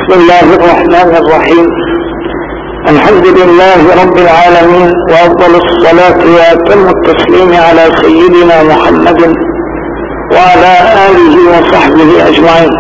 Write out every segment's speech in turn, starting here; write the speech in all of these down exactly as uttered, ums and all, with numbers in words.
بسم الله الرحمن الرحيم. الحمد لله رب العالمين، وأفضل الصلاة وأتم التسليم على سيدنا محمد وعلى آله وصحبه أجمعين.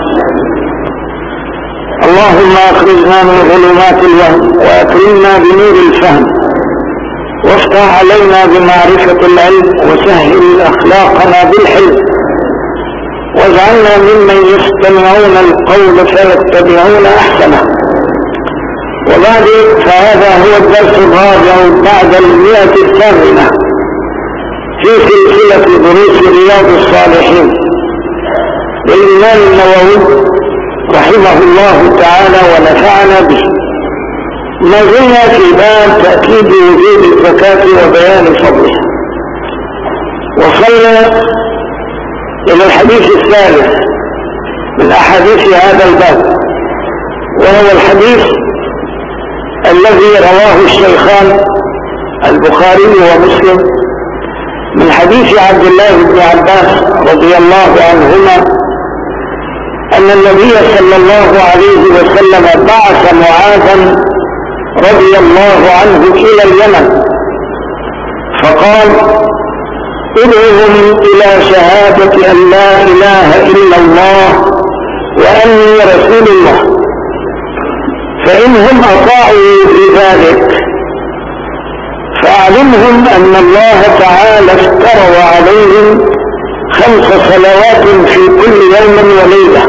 اللهم أخرجنا من ظلمات الوهم وأكرمنا بنور الفهم، وافتح علينا بمعرفة العلم، وسهل أخلاقنا بالحلم، واجعلنا ممن يستمعون القول فيتبعون أحسنه. وبعد فهذا هو الدرس الرابع بعد المئة الثامنة في سلسلة دروس رياض الصالحين للإمام النووي رحمه الله تعالى ونفعنا به. ما زلنا في باب تأكيد وجوب الزكاة وبيان فضلها. وصلنا إلى الحديث الثالث من أحاديث هذا الباب، وهو الحديث الذي رواه الشيخان البخاري ومسلم من حديث عبد الله بن عباس رضي الله عنهما أن النبي صلى الله عليه وسلم بعث معاذا رضي الله عنه إلى اليمن، فقال: ادعوهم إلى شهادة أن لا إله إلا الله وأني رسول الله، فإنهم أطاعوا بذلك فأعلمهم أن الله تعالى افترض عليهم خمس صلوات في كل يوم وليلة،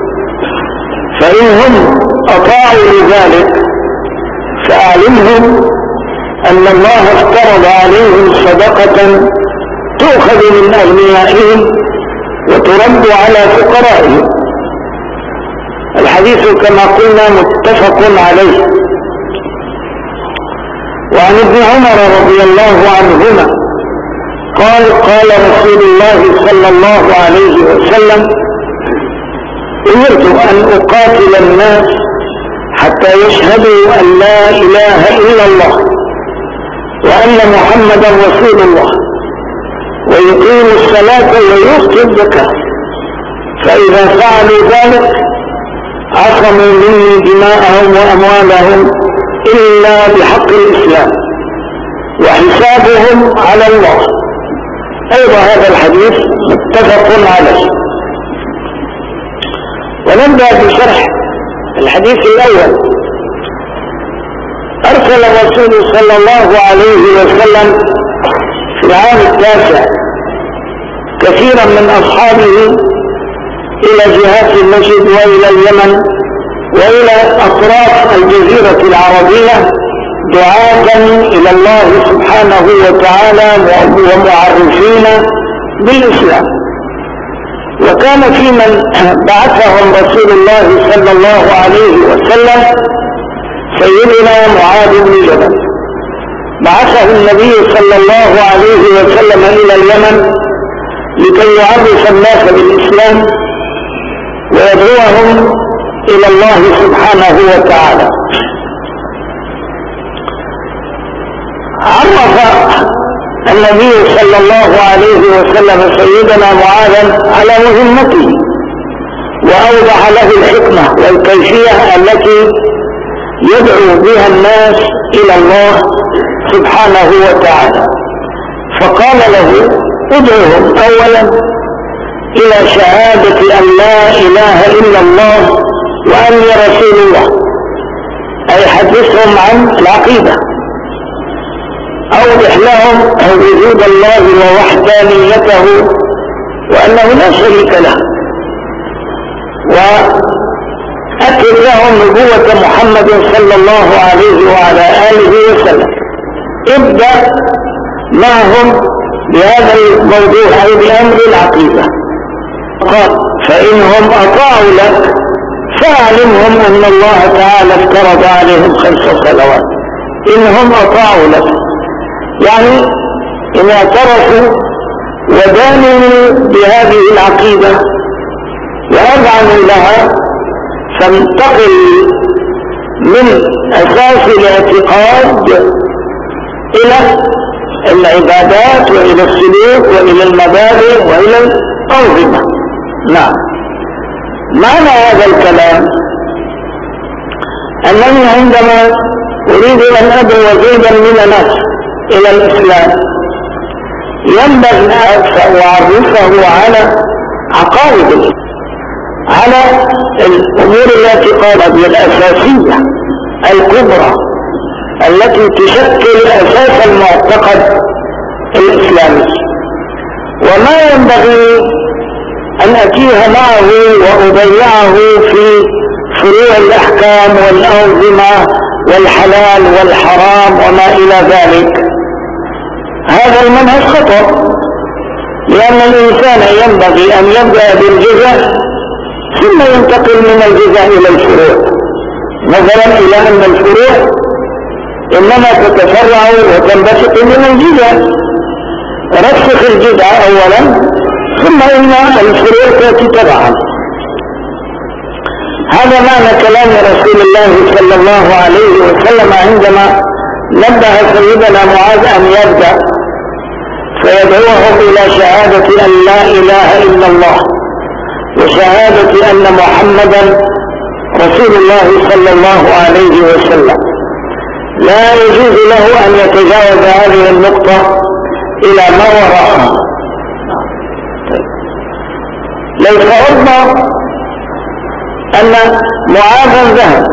فإنهم أطاعوا بذلك فأعلمهم أن الله افترض عليهم صدقة تؤخذ من أغنيائهم وترد على فقرائهم. الحديث كما قلنا متفق عليه. وعن ابن عمر رضي الله عنهما قال: قال رسول الله صلى الله عليه وسلم: أمرت أن أقاتل الناس حتى يشهدوا أن لا إله إلا الله وأن محمدا رسول الله ويقيموا الصلاة ويؤتوا الزكاة، فإذا فعلوا ذلك عصموا مني دماءهم وأموالهم إلا بحق الإسلام وحسابهم على الله. أيضا هذا الحديث متفق عليه. ونبدأ بشرح الحديث الأول. أرسل الرسول صلى الله عليه وسلم في العام التاسع كثيرا من أصحابه إلى جهات المجد وإلى اليمن وإلى أطراف الجزيرة العربية دعاة إلى الله سبحانه وتعالى ومعرفين بالإسلام. وكان في من بعثهم رسول الله صلى الله عليه وسلم سيدنا معاذ بن جبل، بعثه النبي صلى الله عليه وسلم إلى اليمن لكي يعرف الناس بالإسلام ويدعوهم إلى الله سبحانه وتعالى. عرف النبي صلى الله عليه وسلم سيدنا معاذا على مهمته، وأوضح له الحكمة والكيفية التي يدعو بها الناس إلى الله سبحانه وتعالى. فقال له: ادعوهم أولا إلى شهادة أن لا إله إلا الله وأني رسول الله، أي حدثهم عن العقيدة، أوضح لهم وجود الله ووحدانيته وأنه لا شريك له، وأكد لهم نبوة محمد صلى الله عليه وعلى آله وسلم. ابدأ معهم بهذا الموضوع أي بأمر العقيدة. قال: فإنهم أطاعوا لك فأعلمهم أن الله تعالى افترض عليهم خمس صلوات. إنهم أطاعوا لك يعني إن اعترفوا ودانوا بهذه العقيدة وأذعنوا لها، فانتقل من أساس الاعتقاد إلى العبادات وإلى السلوك وإلى المبادئ وإلى الأنظمة. نعم، معنى هذا الكلام أنني عندما أريد أن أدعو زيدا من الناس إلى الإسلام ينبغي أن أعرفه على عقائد، على الأمور التي قالت الأساسية الكبرى التي تشكل أساس المعتقد الإسلامي، وما ينبغي أن أتيه معه وأضيعه في فروع الأحكام والأنظمة والحلال والحرام وما إلى ذلك. هذا المنهج خطأ، لأن الإنسان ينبغي أن يبدأ بالجزء ثم ينتقل من الجزء إلى الفروع، نظرا إلى أن الفروع إنما تتفرع وتنبثق من الجزء. رسخ الجزء أولا ثم إن الفروع تأتي تبعا. هذا معنى كلام رسول الله صلى الله عليه وسلم عندما نبه سيدنا معاذ أن يبدأ فيدعوهم إلى شهادة أن لا إله إلا الله وشهادة أن محمدا رسول الله صلى الله عليه وسلم. لا يجوز له أن يتجاوز هذه النقطة إلى ما وراءها. لو فرضنا أن معاذا ذهب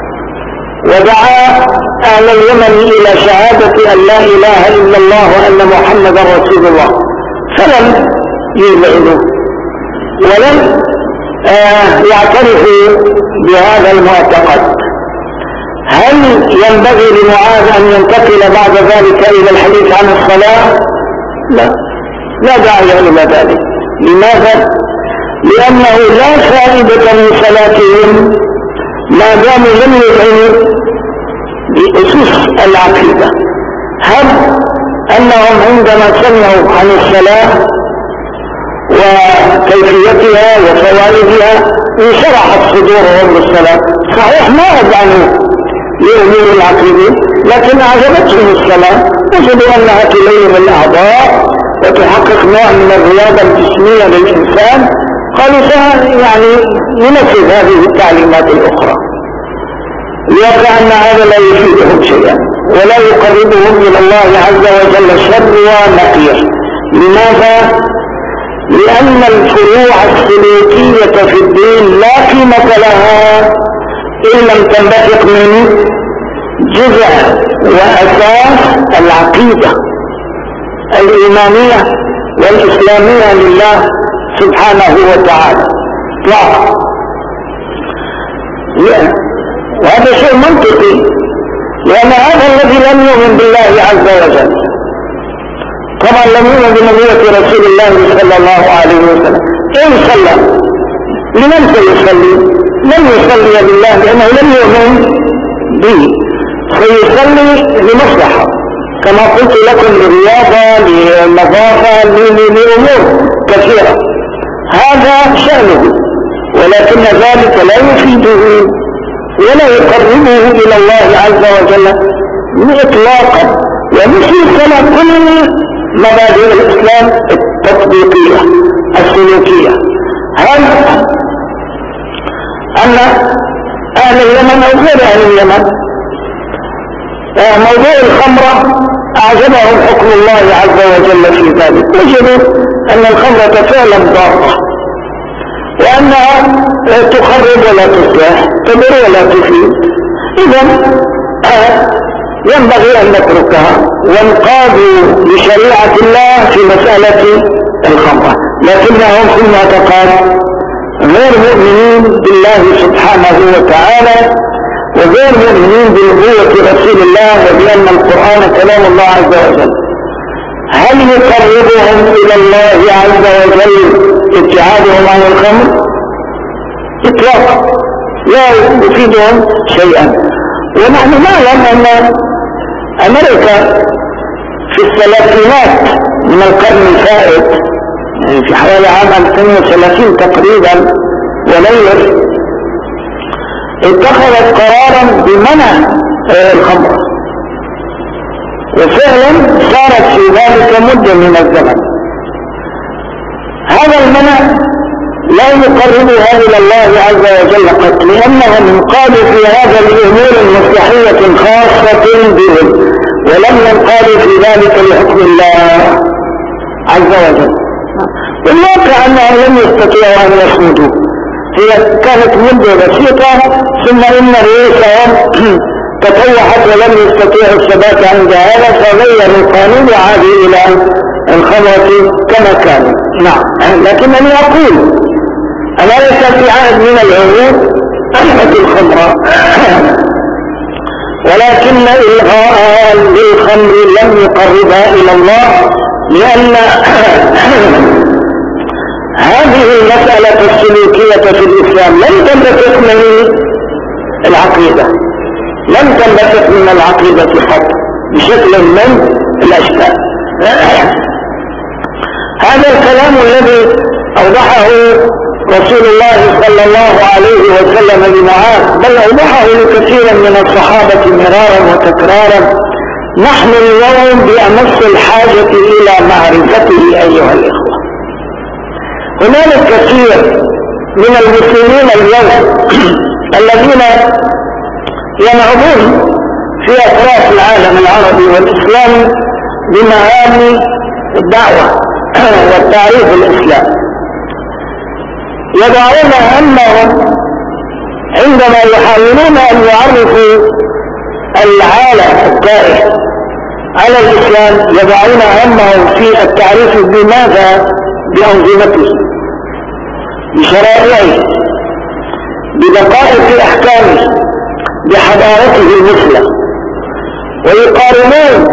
ودعا أهل اليمن إلى شهادة أن لا إله إلا الله وأن محمدا رسول الله فلم يذعنوا ولم آه يعترفوا بهذا المعتقد، هل ينبغي لمعاذ أن ينتقل بعد ذلك إلى الحديث عن الصلاة؟ لا، لا داعي إلى ذلك. لماذا؟ لأنه لا فائدة من صلاتهم ما داموا لم يذعنوا بأسس العقيدة. هل أنهم عندما سمعوا عن الصلاة وكيفيتها وفوائدها انشرحت صدورهم بالصلاة، صحيح ما أذعنوا لأمور العقيدة لكن أعجبتهم الصلاة، وجدوا أنها تلين الأعضاء وتحقق نوع من الرياضة الجسمية للإنسان، قالوا يعني ننفذ هذه التعليمات الأخرى. الواقع أن هذا لا يفيدهم شيئا ولا يقربهم إلى الله عز وجل شر ونقير. لماذا؟ لأن الفروع السلوكية في الدين لا قيمة لها إن لم تنبثق من جزء وأساس العقيدة الإيمانية والإسلامية لله سبحانه وتعالى. طبعا وهذا شيء منطقي، لأن هذا الذي لم يؤمن بالله عز وجل طبعا لم يؤمن بنبوة رسول الله صلى الله عليه وسلم. إن صلى لمن سيصلي؟ لن يصلي بالله لأنه لم يؤمن به، سيصلي لمصلحة كما قلت لكم، للرياضة، للنظافة، لأمور كثيرة، هذا شأنه، ولكن ذلك لا يفيده ولا يقربه إلى الله عز وجل إطلاقا. ومثل كما كل مبادئ الإسلام التطبيقية السلوكية. هل أن أهل اليمن أو غير أهل اليمن موضوع الخمرة أعجبهم حكم الله عز وجل في ذلك، وجدوا أن الخمرة فعلا ضارة وأنها تخرب ولا تصلح، تضر ولا تفيد، إذا ينبغي أن نتركها وانقادوا لشريعة الله في مسألة الخمرة، لكنهم في المعتقد غير مؤمنين بالله سبحانه وتعالى وغير مؤمنين بنبوة رسول الله وبأن القرآن كلام الله عز وجل. هل يقربهم إلى الله عز وجل ابتعادهم عن الخمر؟ إطلاقا لا يفيدهم شيئا. ونحن نعلم أن أمريكا في الثلاثينات من القرن الفائت، يعني في حوالي عام ألفين وثلاثين تقريبا وليس، اتخذت قرارا بمنع الخمر، وفعلا صارت في ذلك مدة من الزمن. هذا المنع لا يقربها إلى الله عز وجل قط، لأنهم قالوا في هذا الأمور مصلحية خاصة بهم، ولم ينقادوا في ذلك لحكم الله عز وجل. والواقع أنهم لم يستطيعوا أن يصمدوا، هي كانت مدة بسيطة ثم إن رؤوسهم تطوحت ولم يستطيعوا الثبات عند هذا، فغيروا القانون وعادوا إلى الخمرة كما كانوا. نعم، لكنني أقول أنا ليس في عهد من العهود أحمد الخمرة، ولكن إلغاء للخمر لم يقربها إلى الله، لأن هذه المسألة السلوكية في الإسلام لم تنبثق من العقيدة، لم تنبثق من العقيدة حتى بشكل من الأشكال. هذا الكلام الذي أوضحه رسول الله صلى الله عليه وسلم لمعاذ، بل أوضحه لكثير من الصحابة مرارا وتكرارا، نحن اليوم بأمس الحاجة إلى معرفته أيها الإخوة. هناك كثير من المسلمين اليوم الذين ينهضون في أطراف العالم العربي والإسلامي بمهام الدعوة والتعريف الإسلامي، يضعون همهم عندما يحاولون أن يعرفوا العالم التائه على الإسلام، يضعون همهم في التعريف بماذا؟ بأنظمته، بشرائعه، بدقائق أحكامه، بحضارته المثلى، ويقارنون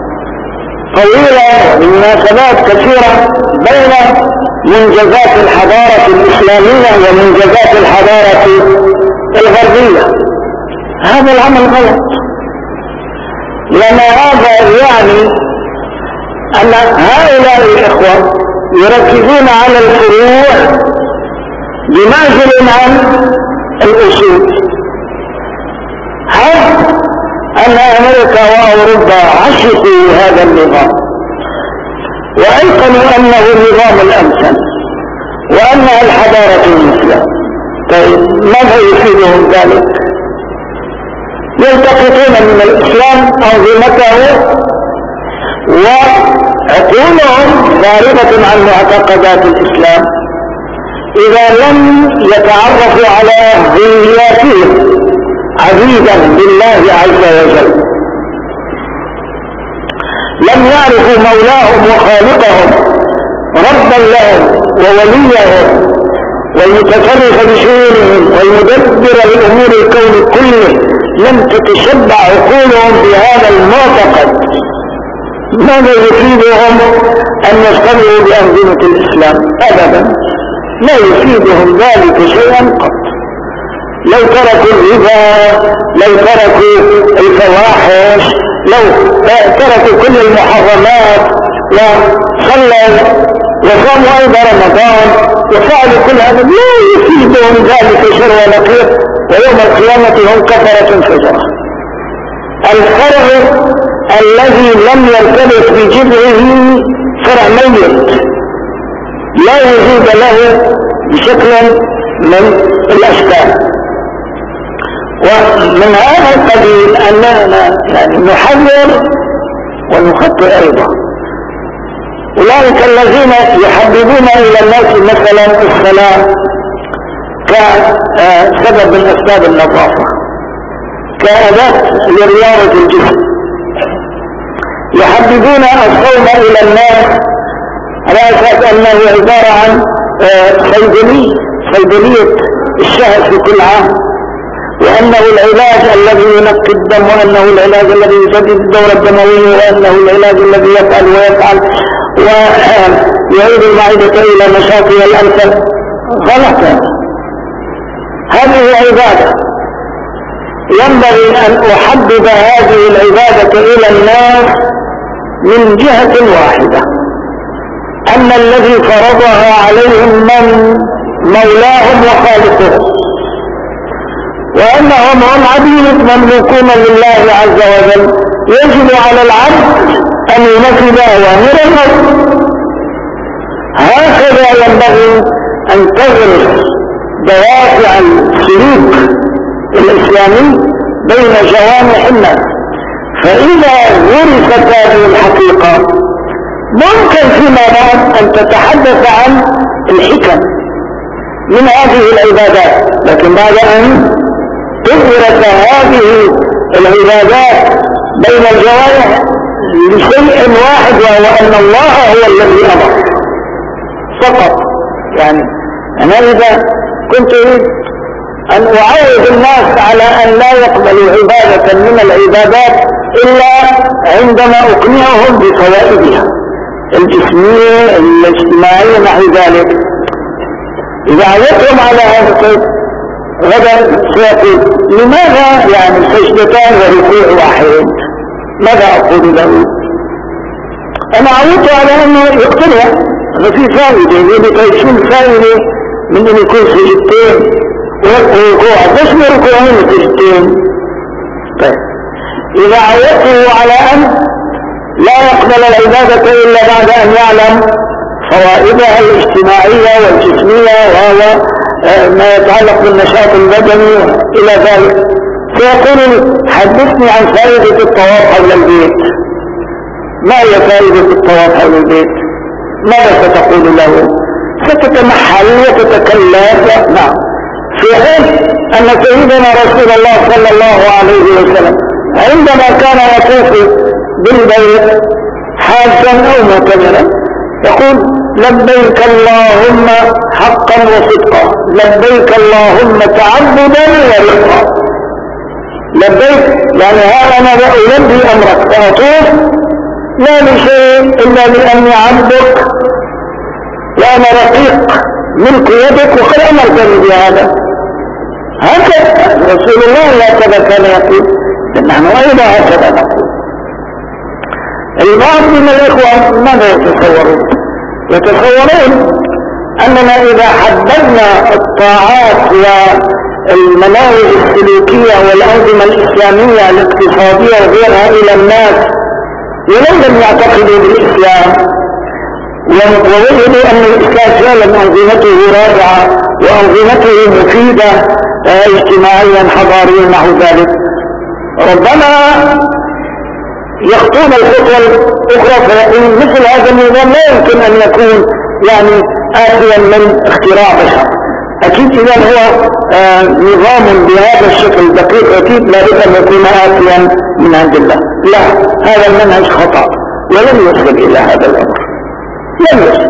طويلة بمناسبات كثيرة بين منجزات الحضارة الإسلامية ومنجزات الحضارة الغربية. هذا العمل غلط، لأن هذا يعني أن هؤلاء الإخوة يركزون على الفروع بمعزل عن الأصول. حتى أن أمريكا وأوروبا عشقوا هذا النظام وأيقنوا أنه النظام الأمثل وأنها الحضارة المثلى. طيب ماذا يفيدهم ذلك؟ يلتقطون من الإسلام أنظمته وعقولهم فارغة عن معتقدات الإسلام إذا لم يتعرفوا على ذرياتهم عزيزا بالله عز وجل، لم يعرفوا مولاهم وخالقهم ربا لهم ووليهم والمتصرف بشؤونهم والمدبر لأمور الكون كله، لم تتشبع عقولهم بهذا المعتقد. ماذا يفيدهم أن يشتغلوا بأنظمة الإسلام؟ أبدا لا يفيدهم ذلك شيئا قط. لو تركوا الربا، لو تركوا الفواحش، لو تركوا كل المحرمات وصلوا وصاموا أيضا رمضان وفعلوا كل هذا، لا يفيدهم ذلك شر ونقير، ويوم القيامة هم كفرة فجرة. الفرع الذي لم يرتبط بجذعه فرع ميت لا وجود له بشكل من الأشكال. ومن هذا القبيل أننا يعني نحذر ونخطئ أيضا. أولئك الذين يحببون إلى الناس مثلا الصلاة كسبب من أسباب النظافة، كأداة لرياضة الجسم، يحببون الصوم إلى الناس على أساس أنه عبارة عن صيدلية صيدلية الشهر في كل عام، وأنه العلاج الذي ينقي الدم، وأنه العلاج الذي يجدد الدورة الدموية، وأنه العلاج الذي يفعل ويفعل ويعيد المعدة إلى نشاطها الأمثل. غلط، هذه عبادة ينبغي أن أحبب هذه العبادة إلى الناس من جهة واحدة، أن الذي فرضها عليهم من مولاهم وخالقهم، وأنهم هم عبيد مملوكون لله عز وجل. يجب على العبد أن ينفذ أوامر الرب. هكذا ينبغي أن تغرس دوافع السلوك الإسلامي بين جوانح الناس. فإذا غرست هذه الحقيقة ممكن فيما بعد أن تتحدث عن الحكم من هذه العبادات، لكن بعد أن تغرس هذه العبادات بين الجوارح لشيء واحد، وهو أن الله هو الذي أمر فقط. يعني أنا إذا كنت أريد أن أعود الناس على أن لا يقبلوا عبادة من العبادات إلا عندما أقنعهم بفوائدها الجسمية الاجتماعية نحو ذلك، إذا عودتهم على هذا الشيء غدا سيقول لماذا يعني سجدتان وركوع واحد؟ ماذا أقول له؟ أنا عودت على أنه يقتنع هذا في فائدة، يقول لك شو الفائدة من أن يكون سجدتين وركوع؟ بس ركوعين سجدتين. طيب إذا عودته على أن لا يقبل العبادة إلا بعد أن يعلم فوائدها الاجتماعية والجسمية وهو ما يتعلق بالنشاط البدني إلى ذلك، سيقول حدثني عن فائدة الطواف حول البيت. ما هي فائدة الطواف حول البيت؟ ماذا ستقول له؟ ستتمحل وتتكلف. نعم، في حين أن سيدنا رسول الله صلى الله عليه وسلم عندما كان يطوف بالبيت حاجا أو معتمرا يقول لبيك اللهم حقا وصدقا، لبيك اللهم تعبدا ورقا. لبيك يعني ها أنا ألبي أمرك فأطوف لا لشيء إلا لأني عبدك وأنا رقيق ملك يدك وقد أمرتني بهذا. هكذا رسول الله هكذا كان يقول، نحن أيضا هكذا نقول. البعض من الإخوة ماذا يتصورون؟ يتصورون أننا إذا حددنا الطاعات والمناهج السلوكية والأنظمة الإسلامية الاقتصادية وغيرها إلى الناس ولو لم يعتقدوا بالإسلام ووجدوا أن الإسلام فعلا أنظمته رائعة وأنظمته مفيدة اجتماعيا حضاريا نحو ذلك، ربما يخطون الخطوة الأخرى فيقولون مثل هذا النظام لا يمكن أن يكون يعني آتيا من اختراع بشر. أكيد إذا هو آه نظام بهذا الشكل دقيق أكيد لا بد أن يكون آتيا من عند الله. لا، هذا المنهج خطأ ولم يصل إلى هذا الأمر، لم يصل.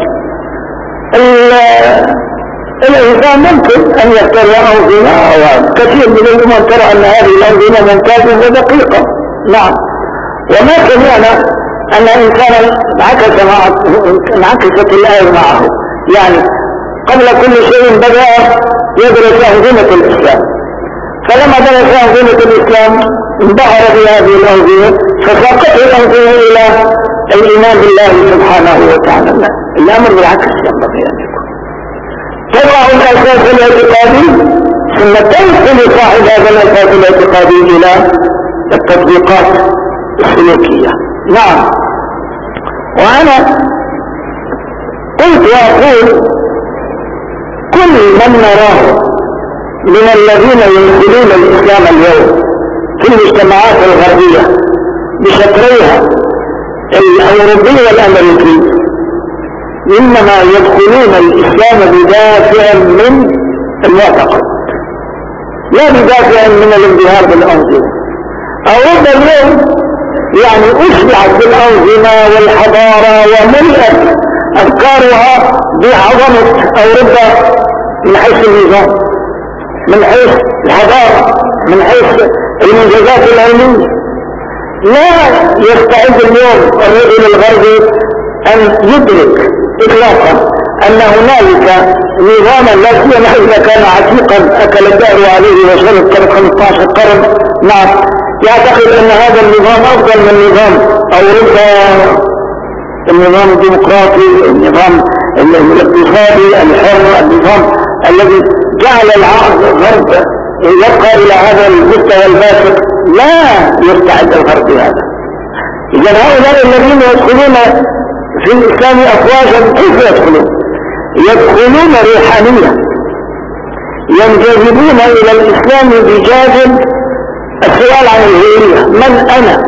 الإنسان ممكن أن يخترع أنظمة وكثير من الأمم ترى أن هذه الأنظمة ممتازة ودقيقة. نعم، وما سمعنا أن إنسانا انعكس مع انعكست الآية معه. يعني قبل كل شيء بدأ يدرس أنظمة الإسلام، فلما درس أنظمة الإسلام انبهر بهذه الأنظمة فساقته الأنظمة إلى الإيمان بالله سبحانه وتعالى. الأمر بالعكس ينبغي أن يكون تضع الأساس الاعتقادي ثم تنقل صاحب هذا الأساس الاعتقادي إلى التطبيقات السلوكية. نعم، وأنا قلت وأقول كل من نراه من الذين يدخلون الإسلام اليوم في المجتمعات الغربية بشكلها الأوروبي والأمريكي إنما يدخلون الإسلام بدافع من المعتقد لا بدافع من الانبهار بالأنظمة. أوروبا اليوم يعني أشبعت بالأنظمة والحضارة وملئت أفكارها بعظمة أوروبا من حيث النظام، من حيث الحضارة، من حيث المنجزات العلمية. لا يستعد اليوم الرجل الغربي أن يدرك إطلاقا أن هنالك نظاما لا سيما إذا كان عتيقا أكل الدهر عليه وشرب قبل خمسة عشر قرن. نعم، يعتقد أن هذا النظام أفضل من نظام أوروبا، النظام الديمقراطي، النظام الاقتصادي الحر، النظام الذي جعل الغرب يبقى إلى هذا المستوى الباسط. لا يستعد الغرب هذا. إذا هؤلاء الذين يدخلون في الإسلام أفواجا كيف يدخلون؟ يدخلون روحانية، ينجذبون إلى الإسلام بجانب السؤال عن الهوية، من أنا؟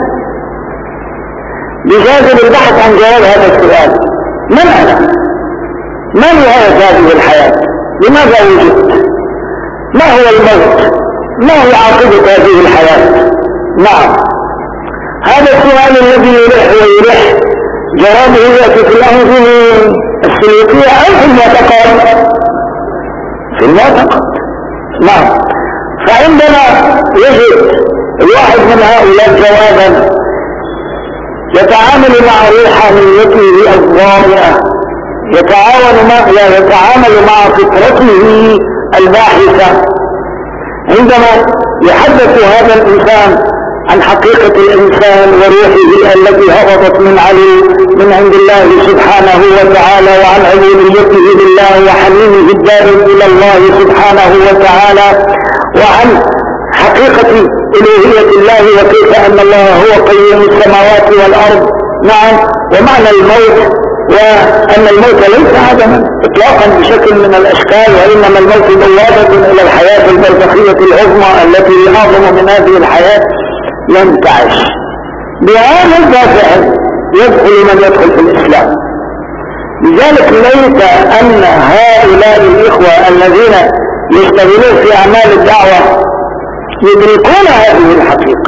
بجانب البحث عن جواب هذا السؤال، من أنا؟ ما نهاية هذه الحياة؟ لماذا وجدت؟ ما هو الموت؟ ما هي عاقبة هذه الحياة؟ نعم، هذا السؤال الذي يلح ويلح جوابه يأتي في الأنظمة السلوكية أو في المعتقد، في المعتقد. نعم، فعندما يجد الواحد من هؤلاء جوابا يتعامل مع روحانيته الضامئة، يتعاون مع يتعامل مع فطرته الباحثة، عندما يحدث هذا الإنسان عن حقيقة الإنسان وروحه التي هبطت من علي من عند الله سبحانه وتعالى، وعن عبوديته لله وحنينه الدائم إلى الله سبحانه وتعالى، وعن حقيقة إلهية الله وكيف أن الله هو قيوم السماوات والأرض. نعم، ومعنى الموت، وأن الموت ليس عدما إطلاقا بشكل من الأشكال، وإنما الموت بوابة إلى الحياة البرزخية العظمى التي أعظم من هذه الحياة لن تعش. بهذا الدافع يدخل من يدخل في الإسلام. لذلك ليس أن هؤلاء الإخوة الذين يشتغلون في أعمال الدعوة يدركون هذه الحقيقة.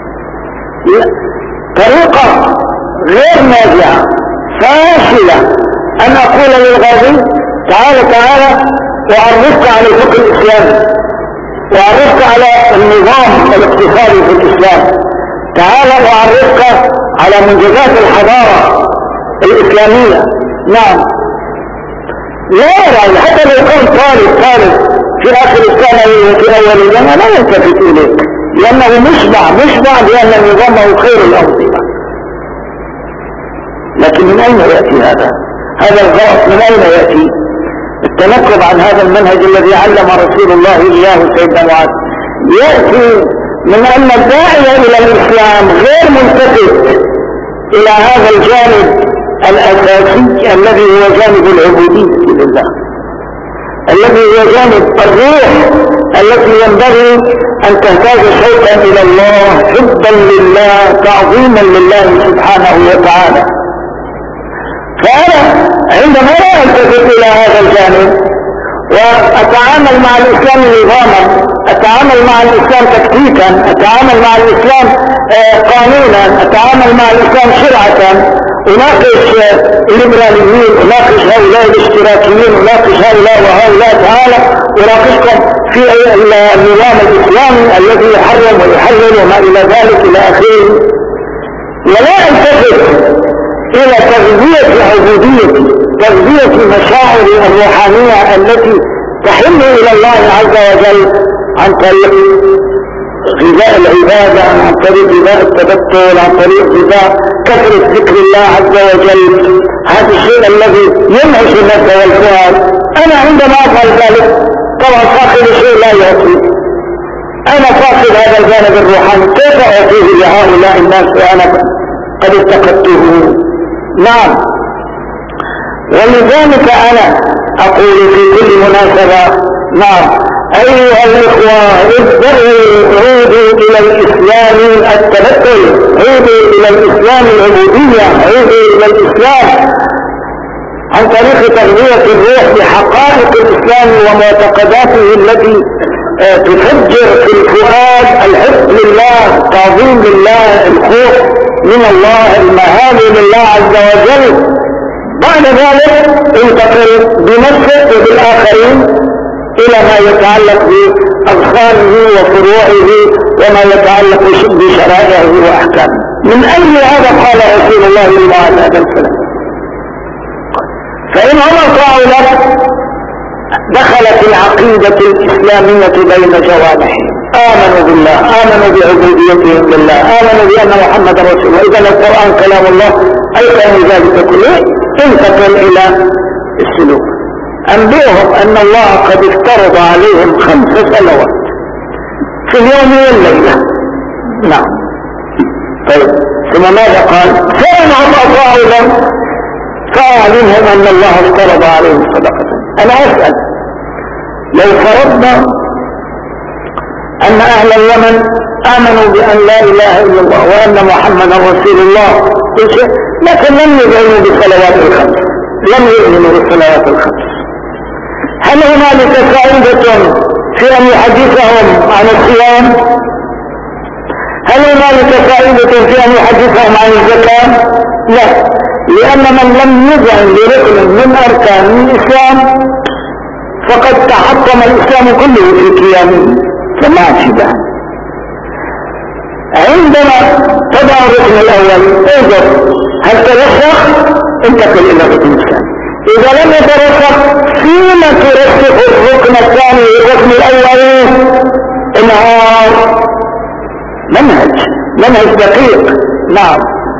طريقة غير ناجعة فاشلة أن أقول للغازي تعالى تعالى وأعرفك على الفقه الإسلامي، وأعرفك على النظام الاقتصادي في الإسلام، تعالى وأعرفك على منجزات الحضارة الإسلامية. نعم، لا يعني حتى لو كان طالب طالب في آخر السنة وفي أول الجامعة لا يلتفت إليك، لأنه مشبع مشبع لأن نظامه خير الأرض. لكن من أين يأتي هذا؟ هذا الغلط من أين يأتي؟ التنكب عن هذا المنهج الذي علم رسول الله إياه سيدنا معاذ يأتي من أن الداعية إلى الإسلام غير ملتفت إلى هذا الجانب الأساسي الذي هو جانب العبودية لله، الذي هو جانب الروح التي ينبغي أن تهتاج شوقا إلى الله، حبا لله، تعظيما لله سبحانه وتعالى. فأنا عندما لا ألتفت إلى هذا الجانب وأتعامل مع الإسلام نظاما، أتعامل مع الإسلام تكتيكا، أتعامل مع الإسلام قانونا، أتعامل مع الإسلام شرعة، أناقش الليبراليين، أناقش هؤلاء الاشتراكيين، أناقش هؤلاء وهؤلاء، تعالى أناقشكم في النظام الإسلامي الذي يحرم ويحلل وما إلى ذلك إلى آخره، ولا ألتفت إلى تغذية عبوديتي، تغذية مشاعري الروحانية التي تحن إلى الله عز وجل عن طريق غذاء العبادة، عن طريق غذاء التبتل، عن طريق غذاء كثرة ذكر الله عز وجل. هذا الشيء الذي ينعش النفس والفؤاد. أنا عندما أفعل ذلك طبعا فاقد الشيء لا يعطي، أنا فاقد هذا الجانب الروحاني، كيف أعطيه لهؤلاء الناس وأنا قد افتقدته؟ نعم، ولذلك أنا أقول في كل مناسبة، نعم أيها الإخوة ابدأوا عودوا إلى الإسلام التبتل، عودوا إلى الإسلام العبودية، عودوا إلى الإسلام عن طريق تغذية الروح بحقائق الإسلام ومعتقداته التي تفجر في الفؤاد الحب لله، تعظيم لله، الخوف من الله، المهابة لله عز وجل. بعد ذلك انتقل بنفسه وبالآخرين إلى ما يتعلق بأغصانه وفروعه وما يتعلق بشرائعه وأحكامه. من أجل هذا قال رسول الله لمعاذ هذا الكلام. فإن هم أطاعوا لك دخلت العقيدة الإسلامية بين جوانحهم، آمنوا بالله، آمنوا بعبوديتهم لله، آمنوا بأن محمد رسول الله. إذا القرآن كلام الله أيضا ذلك كله انتقل إلى السلوك. أنبئهم أن الله قد افترض عليهم خمس صلوات في اليوم والليلة. نعم، طيب ثم ماذا قال؟ فإن هم أطاعوا له فأعلمهم أن الله افترض عليهم صدقة. أنا أسأل، لو فرضنا أن أهل اليمن آمنوا بأن لا إله إلا الله وأن محمدا رسول الله لكن لم يؤمنوا بالصلوات الخمس، لم يؤمنوا بالصلوات الخمس، هل هنالك فائدة في أن يحدثهم عن الصيام؟ هل هنالك فائدة في أن يحدثهم عن الزكاة؟ لا، لأن من لم يذعن لركن من أركان الإسلام فقد تحطم الإسلام كله في قيامه، فما أشبه. عندما تضع الركن الأول انظر هل ترسخ، انتقل إلى الركن الثاني. إذا لم يترسخ فيما ترسخ الركن الثاني والركن الأول؟ انهار. منهج منهج دقيق. نعم.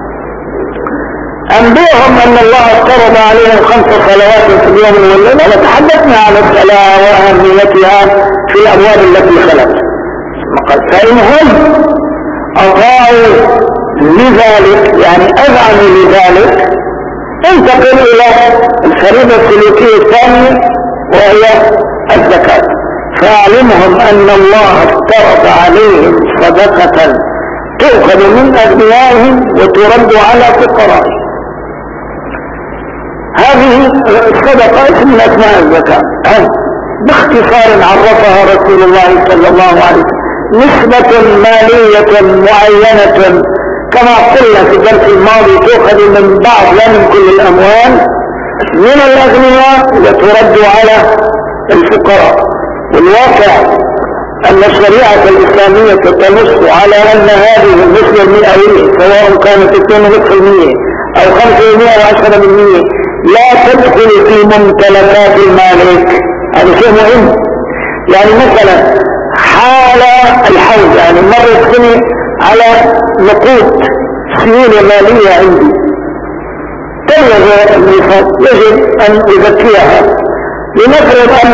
أنبئهم أن الله افترض عليهم خمس صلوات في اليوم والليلة، وتحدثنا عن الصلاة وأهميتها في الأبواب التي خلت. فإنهم أطاعوا لذلك، يعني أذعنوا لذلك، انتقل إلى الفريضة السلوكية الثانية وهي الزكاة. فأعلمهم أن الله افترض عليهم صدقة تؤخذ من أغنيائهم وترد على فقرائهم. هذه الصدقة اسم من أسماء الزكاة، باختصار عرفها رسول الله صلى الله عليه وسلم نسبة مالية معينة كما قلنا في الدرس الماضي تؤخذ من بعض لا من كل الأموال من الأغنياء وترد على الفقراء. والواقع أن الشريعة الإسلامية تنص على أن هذه النسبة المئوية سواء كانت اثنين ونصف بالمئة أو خمسة بالمئة أو عشرة بالمئة لا تدخل في ممتلكات المالك. هذا شيء مهم. يعني مثلا حال الحوض، يعني مرت سنة على نقود سيولة مالية عندي تبلغ النصاب، يجب أن أزكيها. لنفرض أن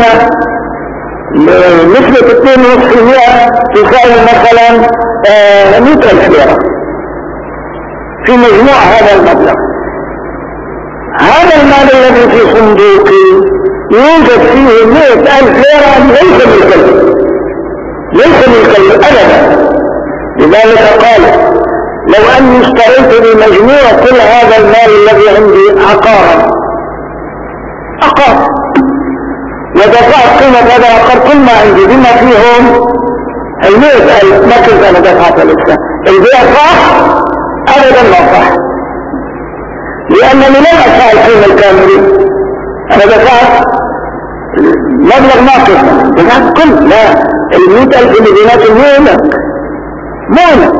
نسبة اثنين ونصف بالمئة تساوي مثلا مئة ألف ليرة في مجموع هذا المبلغ. هذا المال الذي في صندوقي يوجد فيه مئة ألف ليرة ليس ملكا، ليس ملكا أبدا. لذلك قال لو أني اشتريت بمجموع كل هذا المال الذي عندي عقارا عقار ودفعت قيمة هذا العقار كل ما عندي بما فيهم المئة ألف، ما كنت أنا دفعت الإسلام البيع صح؟ أبدا ما صح، لأنني لم أدفع القيمة الكاملة، أنا دفعت مبلغ ناقص، دفعت كل لا المئة ألف اللي بيناتهم مؤنك مؤنك.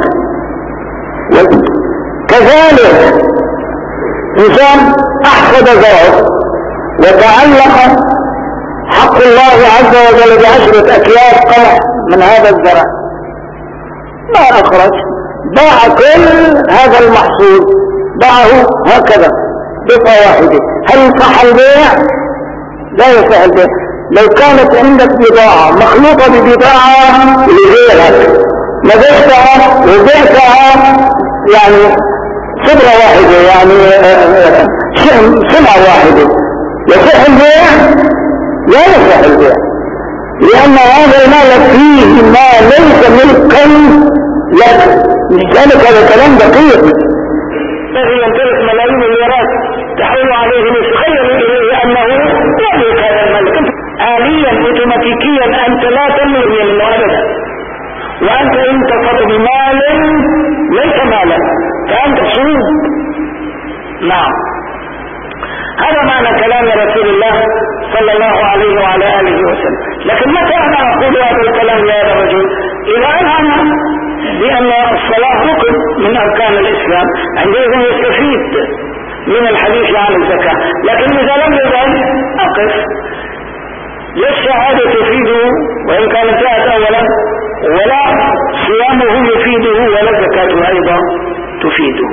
كذلك إنسان أحفظ زرعه وتعلق حق الله عز وجل بعشرة أكياس قمح من هذا الزرع، ما أخرج، باع كل هذا المحصول، باعه هكذا بقى واحدة. هل صح البيع؟ لا يصح البيع. لو كانت عندك بضاعة مخلوطة ببضاعة لغيرك نزلتها وبيعتها يعني صبرة واحدة، يعني سمعة واحدة، يصح البيع؟ لا يصح البيع، لأن هذا المال فيه ما ليس ملكا لك. لذلك هذا كلام دقيق. الذي يمتلك ملايين الليرات تحول عليه تخيل إليه أنه يملك هذا الملك آليا اوتوماتيكيا، أنت لا تملك منه أبدا، وأنت انتفض بمال ليس مالا فأنت سوء. نعم، هذا معنى كلام رسول الله صلى الله عليه وعلى آله وسلم. لكن متى أنا أقول هذا الكلام لهذا الرجل؟ إذا أنا بأن الصلاة ركن من أركان الإسلام عندئذ يستفيد من الحديث عن الزكاة. لكن إذا لم يزال أقف، للشهادة تفيده وإن كانت جاءت أولا، ولا صيامه يفيده ولا زكاته أيضا تفيده.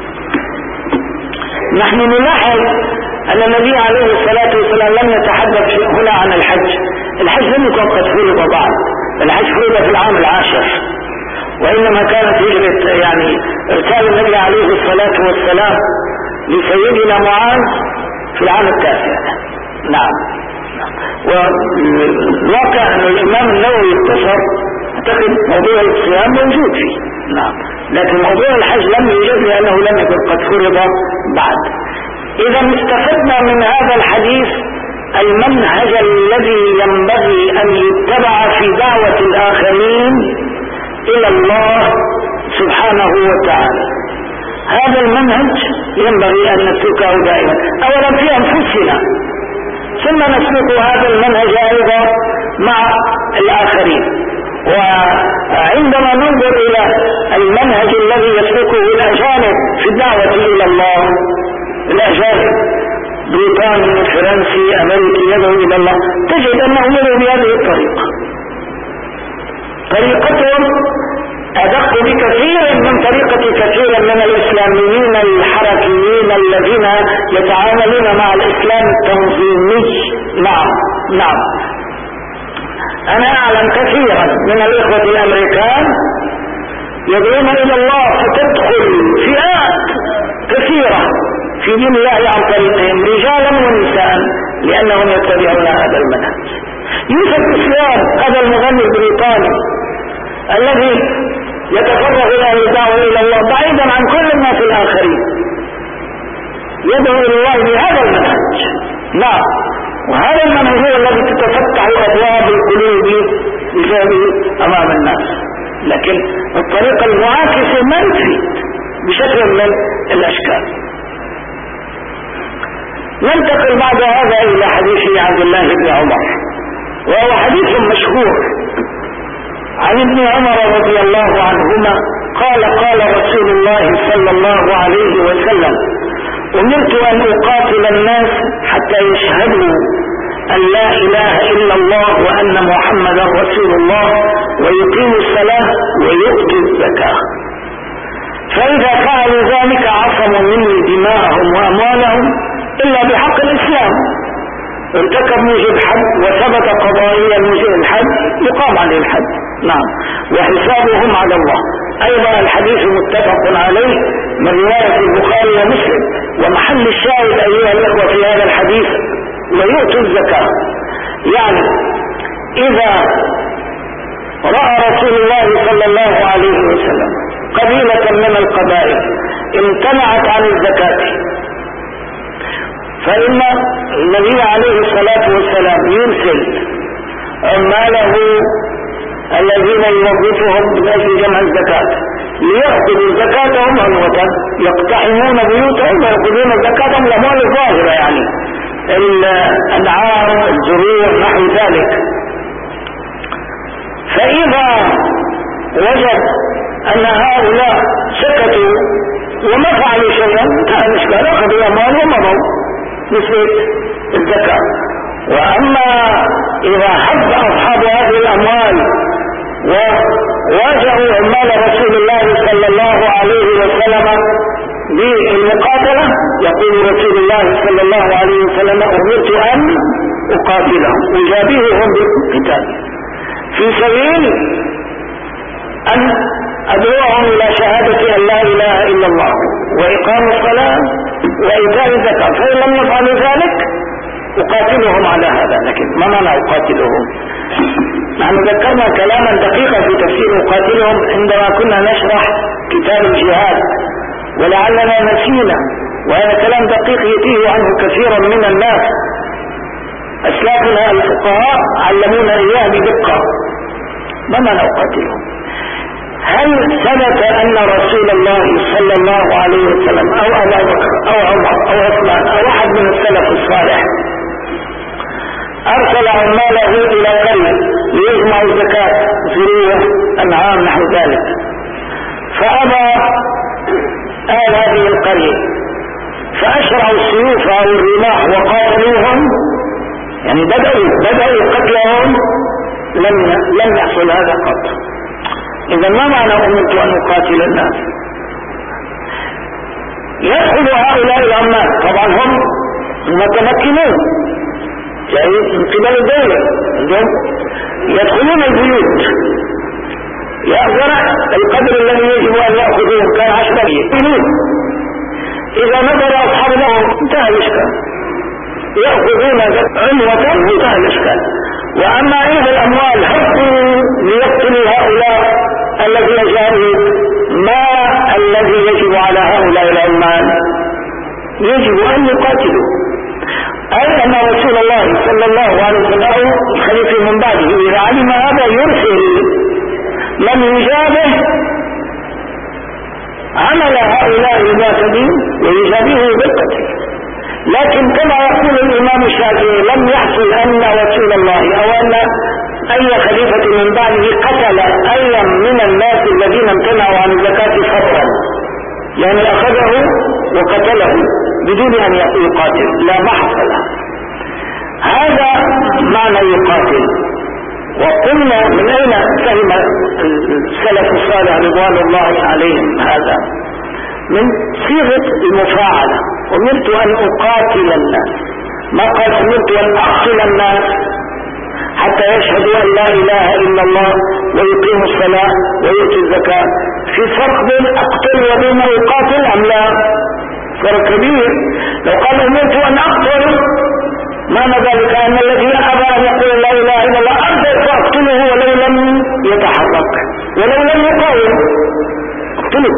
نحن نلاحظ أن النبي عليه الصلاة والسلام لم يتحدث هنا عن الحج. الحج لم يكن قد فرض بعد، الحج فرض في العام العاشر، وإنما كانت هجرة يعني إرسال النبي عليه الصلاة والسلام لسيدنا معاذ في العام التاسع. نعم. والواقع أن الإمام النووي اختصر، أعتقد موضوع الصيام موجود فيه. نعم. لكن موضوع الحج لم يوجد لأنه لم يكن قد فرض بعد. إذا استفدنا من هذا الحديث المنهج الذي ينبغي أن يتبع في دعوة الآخرين إلى الله سبحانه وتعالى. هذا المنهج ينبغي أن نسلكه دائما، أولا في أنفسنا، ثم نسلك هذا المنهج أيضا مع الآخرين. وعندما ننظر إلى المنهج الذي يسلكه الأجانب في الدعوة إلى الله، الأجانب بريطاني فرنسي أمريكي يدعو إلى الله، تجد أنهم يدعو بهذه الطريقة. طريقتهم أدق بكثير من طريقة كثير من الإسلاميين الحركيين الذين يتعاملون مع الإسلام التنظيمي. نعم نعم أنا أعلم كثيرا من الإخوة الأمريكان يدعون إلى الله فتدخل فئات كثيرة في دين الله عن طريقهم رجالا ونساء لأنهم يتبعون هذا المنهج. يوسف إسلام هذا المغني البريطاني الذي يتفرغ إلى الدعوة إلى الله بعيدا عن كل الناس الآخرين، يدعو إلى الله بهذا المنهج. نعم. وهذا المنهج هو الذي تتفتح أبواب القلوب بسببه أمام الناس. لكن الطريقة المعاكسة ما تفيد بشكل من الأشكال. ننتقل بعد هذا إلى حديث عبد الله بن عمر، وهو حديث مشهور عن ابن عمر رضي الله عنهما قال قال رسول الله صلى الله عليه وسلم: أمرت أن أقاتل الناس حتى يشهدوا أن لا إله إلا الله وأن محمدا رسول الله ويقيموا الصلاة ويؤتوا الزكاة، فإذا فعلوا ذلك عصموا مني دماءهم وأموالهم إلا بحق الإسلام. ارتكب موجب حد وثبت قضائيا موجب الحد يقام عليه الحد. نعم. وحسابهم على الله. أيضا الحديث متفق عليه من رواية البخاري ومسلم. ومحل الشاهد أيها الإخوة في هذا الحديث ويؤتوا الزكاة، يعني إذا رأى رسول الله صلى الله عليه وسلم قبيلة من القبائل امتنعت عن الزكاة، فإن النبي عليه الصلاة والسلام يرسل عماله الذين يوظفهم من أجل جمع الزكاة ليأخذوا زكاتهم عنوة، يقتحمون بيوتهم ويأخذون زكاتهم الأموال الظاهرة، يعني الأنعام الزروع نحو ذلك. فإذا وجد أن هؤلاء سكتوا وما فعلوا شيئا كان مشكلة، أخذوا الأموال ومضوا مثل الزكاة. وأما إذا حب أصحاب هذه الأموال وواجهوا عمال رسول الله صلى الله عليه وسلم بالمقاتلة، يقول رسول الله صلى الله عليه وسلم: أمرت أن أقاتلهم أجابههم بالقتال في سبيل أن أدعوهم إلى شهادة أن لا إله إلا الله وإقام الصلاة وإيتاء الزكاة، فإن لم يفعلوا ذلك أقاتلهم على هذا. لكن ما معنى أقاتلهم؟ نحن ذكرنا كلاما دقيقا في تفسير أقاتلهم عندما كنا نشرح كتاب الجهاد، ولعلنا نسينا، وهذا كلام دقيق يتيه عنه كثيرا من الناس. أسلافنا الفقهاء علمونا إياه بدقة. ما معنى أقاتلهم؟ هل ثبت أن رسول الله صلى الله عليه وسلم أو أبا بكر أو عمر أو عثمان أو أحد من السلف الصالح أرسل عماله إلى قرية ليجمعوا الزكاة زروع أنعام نحو ذلك، فأبى أهل هذه القرية فأشرعوا السيوف أو الرماح وقاتلوهم، يعني بدأوا بدأوا قتلهم، لم لم يحصل هذا قط. إذا ما معنى أمرت أن أقاتل الناس؟ يدخل هؤلاء العمال، طبعا هم متمكنون جاي من قبل الدولة، يدخلون البيوت يأخذون القدر الذي يجب أن يأخذوه كان عشرة. إذا نظر أصحاب لهم انتهى الإشكال، يأخذون عنوة منتهى الإشكال. وأما إذا الأموال حطوا ليقتلوا هؤلاء الذين جاءوا، ما الذي يجب على هؤلاء العمال؟ يجب أن يقاتلوا. أي أن رسول الله صلى الله عليه وسلم الخليفة من بعده إذا علم هذا يرسل من يجابه عمل هؤلاء المعتدين ويجابه بالقتل. لكن كما يقول الإمام الشافعي لم يحصل أن رسول الله أو أن أي خليفة من بعده قتل أي من الناس الذين امتنعوا عن الزكاة فطرا، يعني أخذه وقتله بدون أن يقاتل، لا ما حصل. هذا معنى يقاتل. وقلنا من أين فهم السلف الصالح رضوان الله عليهم هذا؟ من صيغة المفاعلة، أمرت أن أقاتل الناس، ما قال أمرت أن أقتل الناس حتى يشهدوا أن لا إله إلا الله ويقيموا الصلاة ويؤتوا الزكاة. في فرق بين أقتل وبين أقاتل أم لا؟ فرق كبير. لو قال أمرت أن أقتل معنى ذلك أن الذي أبى أن يقول لا إله إلا الله أبدأ فأقتله ولو لم يتحرك ولو لم يقاوم اقتله.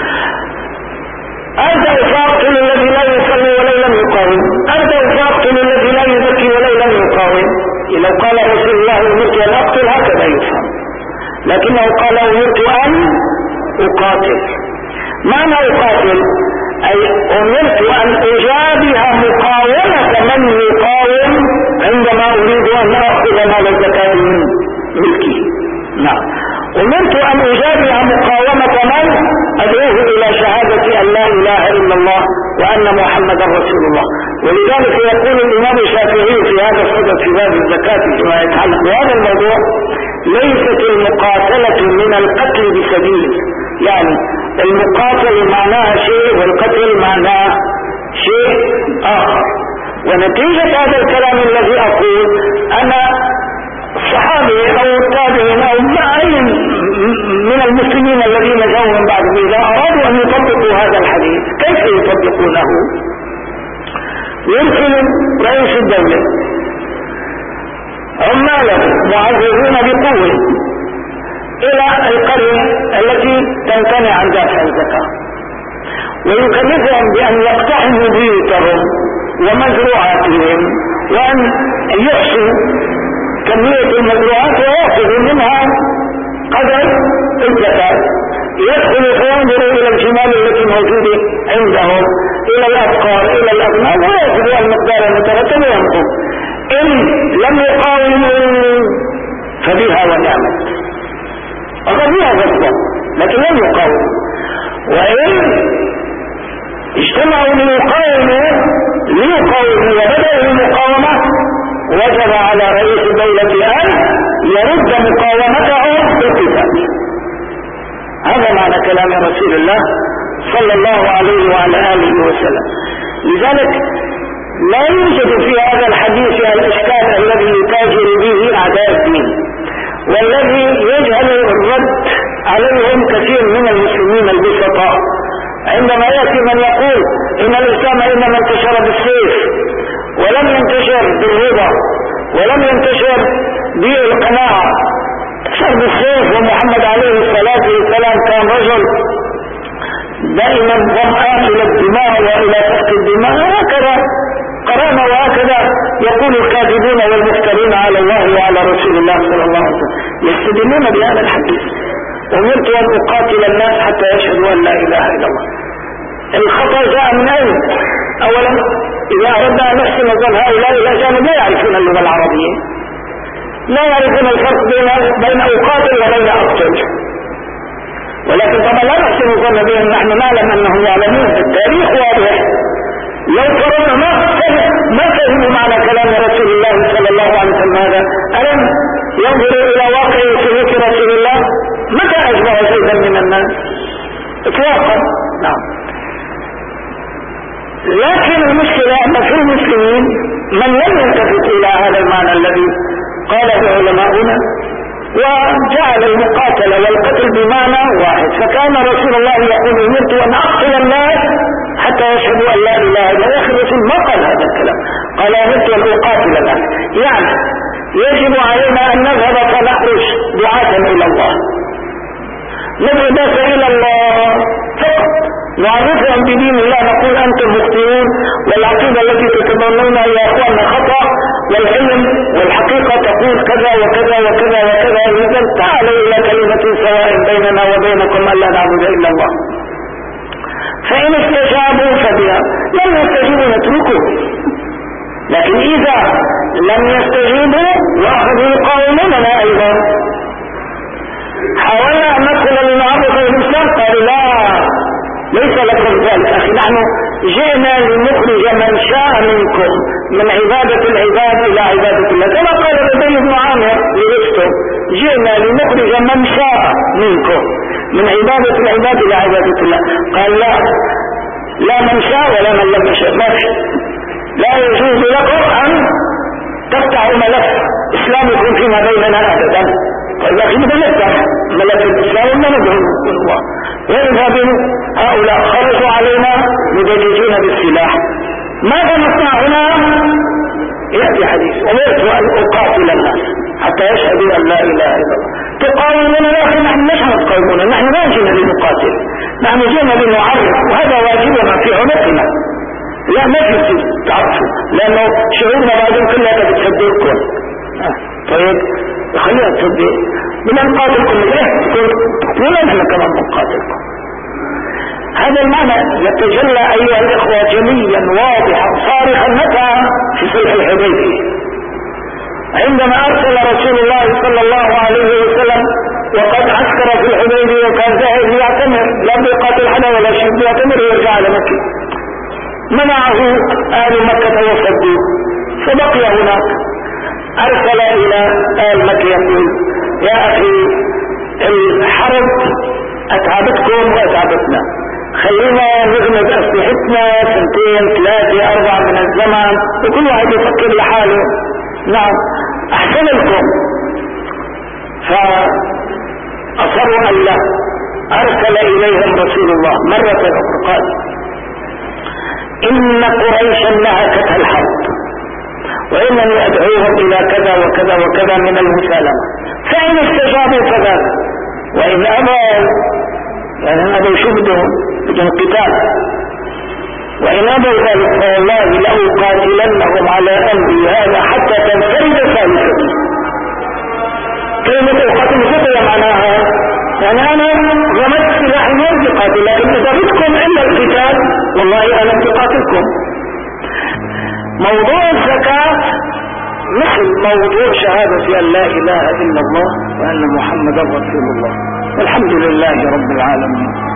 أبدأ فأقتل الذي لا يصلي ولو لم يقاوم، أبدأ فأقتل الذي لا يزكي ولو لم يقاوم. لو قال رسول الله أمرت أن أقتل هكذا يفهم، لكنه قال أمرت أن أقاتل. معنى أقاتل أي أمرت أن أجابه مقاومة من يقاوم عندما أريد أن أخذ مال الزكاة من ملكه. نعم، أمرت أن أجابه مقاومة من أدعوه إلى شهادة أن لا إله إلا الله وأن محمدا رسول الله. ولذلك يقول الإمام الشافعي في هذا الصدد في باب الزكاة فيما يتعلق بهذا الموضوع: ليست المقاتلة من القتل بسبيل، يعني المقاتل معناها شيء والقتل معناه شيء آخر. ونتيجة هذا الكلام الذي أقول أنا الصحابي أو التابعين أو أي من المسلمين الذين جاءوا من بعد إذا أرادوا أن يطبقوا هذا الحديث كيف يطبقونه؟ يرسل رئيس الدولة عمالا معززين بقوة إلى القرية التي تمتنع عن دافع الزكاة، ويكلفهم بأن يقتحموا بيوتهم ومزروعاتهم وأن يحصوا كمية المزروعات ويأخذوا منها قدر الزكاة. يدخل فينظروا إلى الجمال التي موجودة عندهم، إلى الأبقار، إلى الأبناء، ويأخذوا المقدار المترتب ويمضوا. إن لم يقاوموا فبها ونعمت، أخذوها غصبا لكن لم يقاوموا. وإن اجتمعوا ليقاوموا ليقاوموا وبدأوا المقاومة وجب على رئيس الدولة أن يرد مقاومتهم بالقتال. هذا معنى كلام رسول الله صلى الله عليه وعلى آله وسلم. لذلك لا يوجد في هذا الحديث الإشكال الذي يتاجر به أعداء الدين والذي يجعل الرد عليهم كثير من المسلمين البسطاء عندما يأتي من يقول إن الإسلام إنما انتشر بالسيف ولم ينتشر بالرضا ولم ينتشر بالقناعة، انتشر بالسيف. ومحمد عليه الصلاة والسلام كان رجل دائما ظمآن إلى الدماء وإلى سفك الدماء، وهكذا قرانا وهكذا يقول الكاذبون والمفترين على الله وعلى رسول الله صلى الله عليه وسلم. يستدلون بهذا الحديث: أمرت أن أقاتل الناس حتى يشهدوا أن لا إله إلا الله. الخطأ جاء من أين؟ أولا إذا أردنا أن نحسن ظن هؤلاء الأجانب لا يعرفون اللغة العربية، لا يعرفون الفرق بين بين أقاتل وبين أقتل. ولكن طبعا لا نحسن ظن بهم، نحن نعلم أنهم يعلمون، التاريخ واضح. لو فرضنا ما ما فهموا معنى كلام رسول الله صلى الله عليه وسلم هذا، ألم ينظروا إلى واقع سلوك رسول الله؟ متى أجمع زيدا من الناس؟ إطلاقا. نعم. لكن المشكلة أن في المسلمين من لم يلتفت إلى هذا المعنى الذي قاله علماؤنا، وجعل المقاتلة والقتل بمعنى واحد. فكان رسول الله يقول: أمرت أن أقتل الناس حتى يشهدوا أن لا إله إلا الله. يا أخي الرسول ما قال هذا الكلام، قال: الناس. يعني يجب علينا أن نذهب فنخرج دعاة إلى الله، ندعو الناس إلى الله فقط، نعرفهم بدين الله، نقول أنتم مخطئون والعقيدة التي تتبنونها يا أخواننا خطأ، والعلم والحقيقة تقول كذا وكذا وكذا وكذا، إذا تعالوا إلى كلمة سواء بيننا وبينكم ألا نعبد إلا الله. فإن استجابوا فبها، لم يستجيبوا نتركوا، لكن إذا لم يستجيبوا وأخذوا قومنا أيضا. حاولنا أن ندخل لنعرف الإسلام، قالوا لا ليس لكم ذلك. أخي نحن جئنا لنخرج من شاء منكم من عبادة العباد إلى عبادة الله، كما قال بدي بن عامر لرسته، جئنا لنخرج من شاء منكم من عبادة العباد إلى عبادة الله. قال لا، لا من شاء ولا من لم يشاء، ما في، لا يجوز لكم أن تفتحوا ملف إسلام يكون فيما بيننا أبدا. طيب أخي بنفتح ملف الإسلام وما ندعو الله، وإذا هؤلاء خرجوا علينا مدججين بالسلاح، ماذا نصنع هنا؟ يأتي حديث أمرت أن أقاتل الناس حتى يشهدوا أن لا إله إلا الله. تقاومون يا أخي، نحن مش نتقاومون، نحن ما جئنا لنقاتل، نحن جئنا لنعرف، وهذا واجبنا في عنقنا. لا ما في تعرفوا، لأنه شعورنا بعدين كلها بتصدقكم. آه. طيب خلينا تصدق، بدنا نقاتلكم ليه؟ تقولون نحن كمان نقاتلكم. هذا المعنى يتجلى أيها الإخوة جليا واضحا صارخا متى في صلح الحديبية، عندما أرسل رسول الله صلى الله عليه وسلم وقد عسكر في الحديبية وكان ذاهب ليعتمر، لم يقاتل حدا ولا شيء، ليعتمر ويرجع على مكة. منعه آل مكة وصدوه فبقي هناك. أرسل إلى آل مكة يقول يا أخي الحرب أتعبتكم وأتعبتنا، خلينا نغمد أسلحتنا سنتين ثلاثة أربعة من الزمن وكل واحد يفكر لحاله. نعم أحسن لكم. فأصروا أن لا. أرسل إليهم رسول الله مرة أخرى قال إن قريشا نهكتها الحرب وإنني أدعوهم إلى كذا وكذا وكذا من المسالمة، فإن استجابوا فذاك، وإن أبوا يعني أبوا شو بدهم؟ بدهم قتال، وإن أبوا ذلك فوالله لأقاتلنهم على أمري هذا حتى تنفرد ثالثتي. كلمة القتل خطية معناها يعني أنا غمدت سلاحي وارد قاتل، لكن إذا بدكم إلا القتال والله أنا بقاتلكم. موضوع الزكاة مثل موضوع شهادة أن لا إله إلا الله وأن محمدا رسول الله، والحمد لله رب العالمين.